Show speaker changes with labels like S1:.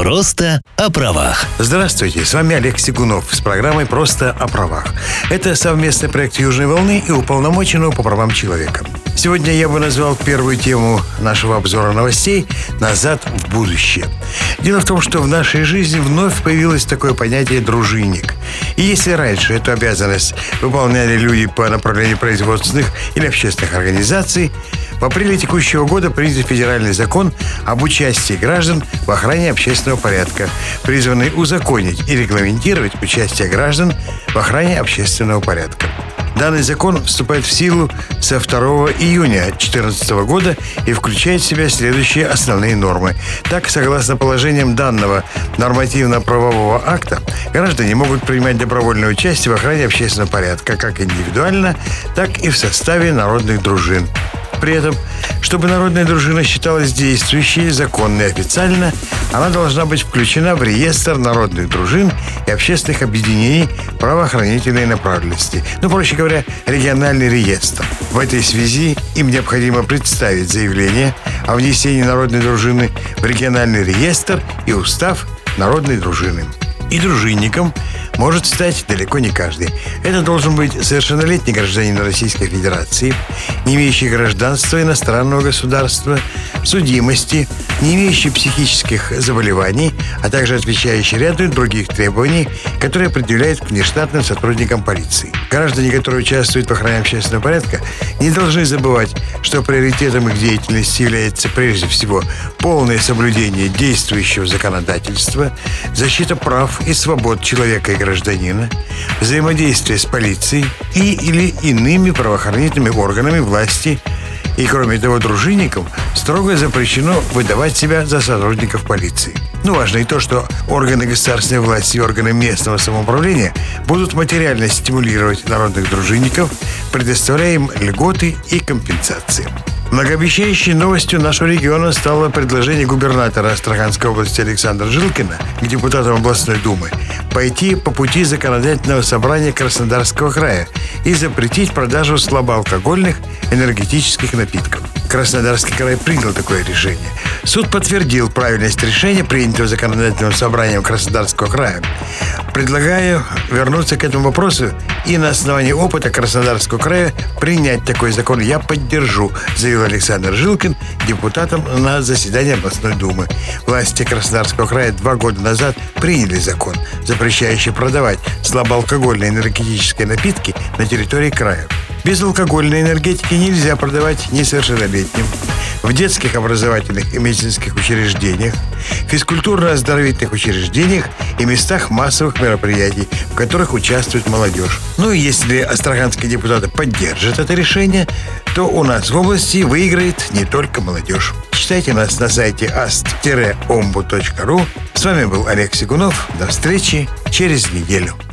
S1: Просто о правах.
S2: Здравствуйте, с вами Олег Сигунов с программой «Просто о правах». Это совместный проект «Южной волны» и уполномоченного по правам человека. Сегодня я бы назвал первую тему нашего обзора новостей «Назад в будущее». Дело в том, что в нашей жизни вновь появилось такое понятие «дружинник». И если раньше эту обязанность выполняли люди по направлению производственных или общественных организаций, в апреле текущего года принят федеральный закон об участии граждан в охране общественного порядка, призванный узаконить и регламентировать участие граждан в охране общественного порядка. Данный закон вступает в силу со 2 июня 2014 года и включает в себя следующие основные нормы. Так, согласно положениям данного нормативно-правового акта, граждане могут принимать добровольное участие в охране общественного порядка как индивидуально, так и в составе народных дружин. При этом, чтобы народная дружина считалась действующей, законной и официально, она должна быть включена в реестр народных дружин и общественных объединений правоохранительной направленности. Проще говоря, региональный реестр. В этой связи им необходимо представить заявление о внесении народной дружины в региональный реестр и устав народной дружины. И дружинником может стать далеко не каждый. Это должен быть совершеннолетний гражданин Российской Федерации, не имеющий гражданства иностранного государства, судимости, не имеющий психических заболеваний, а также отвечающий ряду других требований, которые предъявляют к внештатным сотрудникам полиции. Граждане, которые участвуют в охране общественного порядка, не должны забывать, что приоритетом их деятельности является прежде всего полное соблюдение действующего законодательства, защита прав и свобод человека и гражданина, взаимодействие с полицией или иными правоохранительными органами власти. И, кроме того, дружинникам строго запрещено выдавать себя за сотрудников полиции. Важно и то, что органы государственной власти и органы местного самоуправления будут материально стимулировать народных дружинников, предоставляя им льготы и компенсации. Многообещающей новостью нашего региона стало предложение губернатора Астраханской области Александра Жилкина к депутатам областной думы пойти по пути законодательного собрания Краснодарского края и запретить продажу слабоалкогольных энергетических напитков. Краснодарский край принял такое решение. Суд подтвердил правильность решения, принятого законодательным собранием Краснодарского края. Предлагаю вернуться к этому вопросу и на основании опыта Краснодарского края принять такой закон я поддержу, заявил Александр Жилкин депутатом на заседании областной думы. Власти Краснодарского края 2 года назад приняли закон, запрещающий продавать слабоалкогольные энергетические напитки на территории края. Безалкогольной энергетики нельзя продавать несовершеннолетним в детских образовательных и медицинских учреждениях, физкультурно-оздоровительных учреждениях и местах массовых мероприятий, в которых участвует молодежь. И если астраханские депутаты поддержат это решение, то у нас в области выиграет не только молодежь. Читайте нас на сайте ast-ombu.ru. С вами был Олег Сигунов. До встречи через неделю.